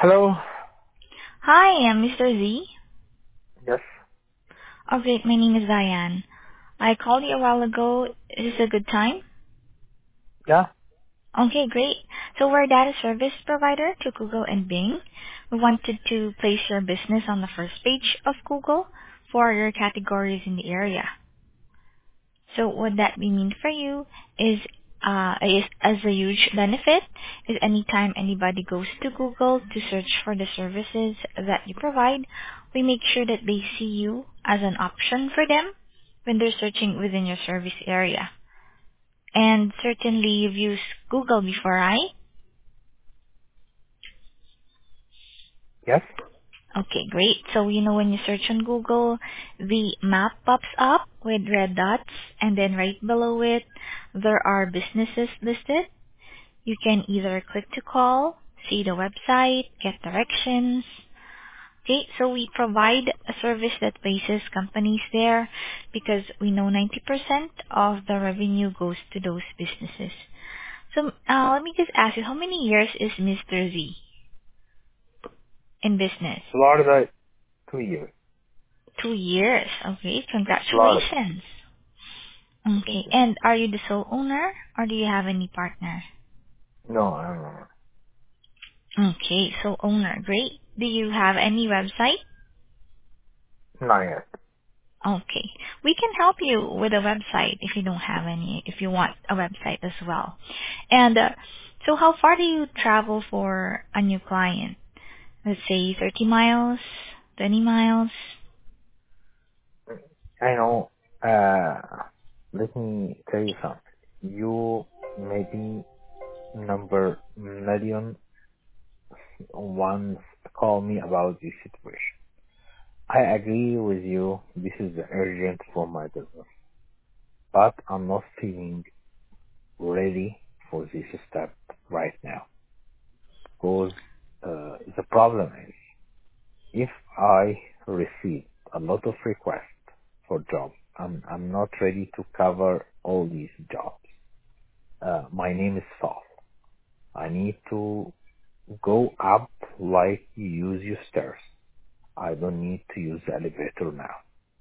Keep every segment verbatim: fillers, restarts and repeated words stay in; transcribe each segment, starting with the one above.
Hello. Hi, I'm mister Z. Yes. Oh, great. My name is Diane. I called you a while ago. Is this a good time? Yeah. Okay, great. So we're a data service provider to Google and Bing. We wanted to place your business on the first page of Google for your categories in the area. So what that may mean for you is, uh, is as a huge benefit is anytime anybody goes to Google to search for the services that you provide, we make sure that they see you as an option for them when they're searching within your service area. And certainly you've used Google before, right? Yes. Okay, great. So you know when you search on Google, the map pops up with red dots, and then right below it, there are businesses listed. You can either click to call, see the website, get directions. Okay, so we provide a service that places companies there because we know ninety percent of the revenue goes to those businesses. So uh, let me just ask you, how many years is mister Z in business? Florida, two years. Two years. Okay, Florida. congratulations. Thank Okay, you. and are you the sole owner or do you have any partner? No, I don't know. Okay, so owner, great. Do you have any website? Not yet. Okay. We can help you with a website if you don't have any, if you want a website as well. And uh, so how far do you travel for a new client? Let's say thirty miles, twenty miles. I know. Uh, let me tell you something. You maybe number million once call me about this situation. I agree with you. This is urgent for my business, but I'm not feeling ready for this step right now because uh, the problem is if I receive a lot of requests for jobs, I'm I'm not ready to cover all these jobs. Uh, my name is Saul. I need to go up like you use your stairs. I don't need to use the elevator now.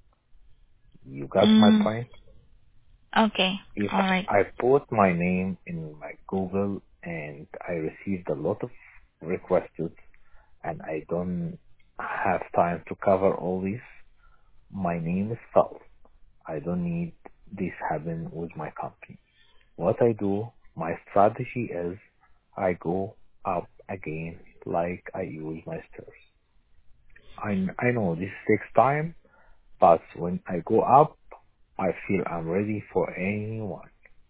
You got my Mm, point? okay. If All right. I put my name in my Google and I received a lot of requests and I don't have time to cover all this, my name is Saul. I don't need this happen with my company. What I do, my strategy is I go up again like I use my stairs. I, I know this takes time, but when I go up, I feel I'm ready for anyone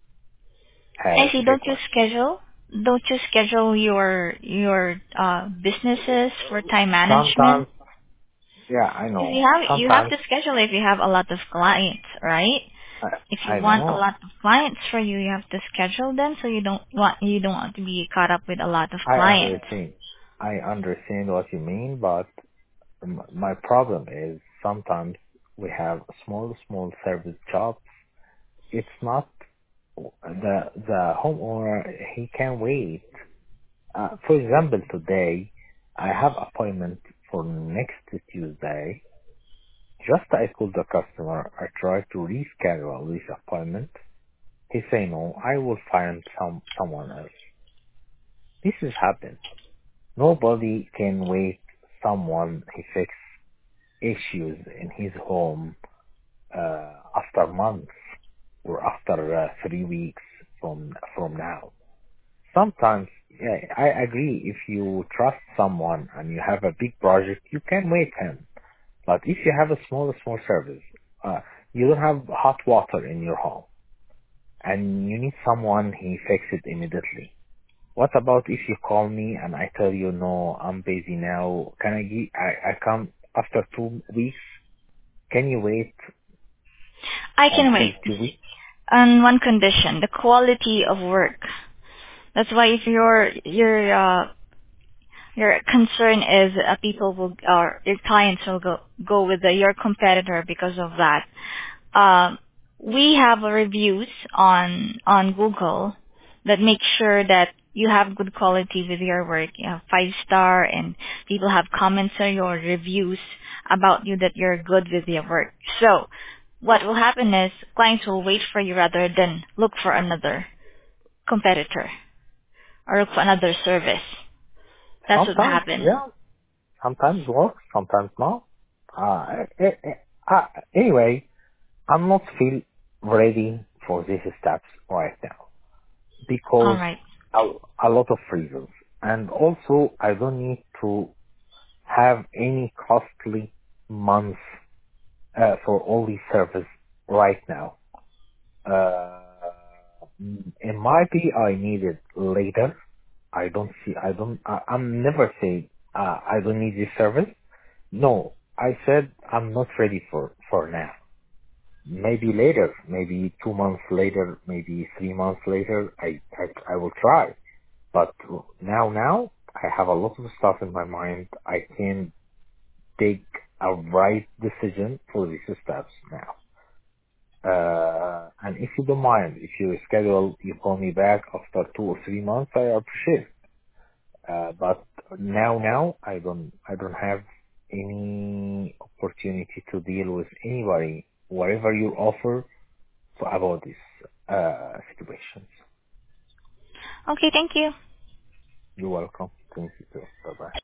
I has see. Don't you request. schedule? Don't you schedule your your uh, businesses for time management? Sometimes, yeah, I If you know. have you have Sometimes, to schedule if you have a lot of clients, right? If I, you I want a know. lot of clients for you, you have to schedule them so you don't want you don't want to be caught up with a lot of I clients. understand. I understand what you mean, but m- my problem is sometimes we have small, small service jobs. It's not the the homeowner. He can wait. Uh, for example, today I have appointment for next Tuesday. Just I called the customer. I tried to reschedule this appointment. He say no. I will find some someone else. This has happened. Nobody can wait. Someone he fix issues in his home uh, after months or after uh, three weeks from from now. Sometimes, yeah, I agree. If you trust someone and you have a big project, you can wait him. But if you have a small, small service, uh, you don't have hot water in your home, and you need someone, he fix it immediately. What about if you call me and I tell you, no, I'm busy now. Can I gi- I, I come after two weeks? Can you wait I can until wait two weeks? on one condition: the quality of work. That's why if your your uh, your concern is uh, people will or your clients will go go with the, your competitor because of that. Um, we have reviews on on Google that make sure that you have good quality with your work, you have five star, and people have comments on your reviews about you that you're good with your work. So what will happen is clients will wait for you rather than look for another competitor or look for another service. That's what will Sometimes, happen. yeah, sometimes works, sometimes not. Uh, eh, eh, eh, uh, anyway, I'm not feel ready for these steps right now All because right. a, a lot of reasons. And also, I don't need to have any costly months uh, for all these services right now. Uh, it might be I need it later. I don't see, I don't, I, I'm never saying uh, I don't need this service. No, I said I'm not ready for, for now. Maybe later, maybe two months later, maybe three months later, I, I, I will try. But now, now, I have a lot of stuff in my mind. I can take a right decision for these steps now. Uh, and if you don't mind, if you schedule, you call me back after two or three months, I appreciate it. Uh, but now, now, I don't, I don't have any opportunity to deal with anybody, whatever you offer for about these, uh, situations. Okay, thank you. You're welcome. Thank you too. Bye bye.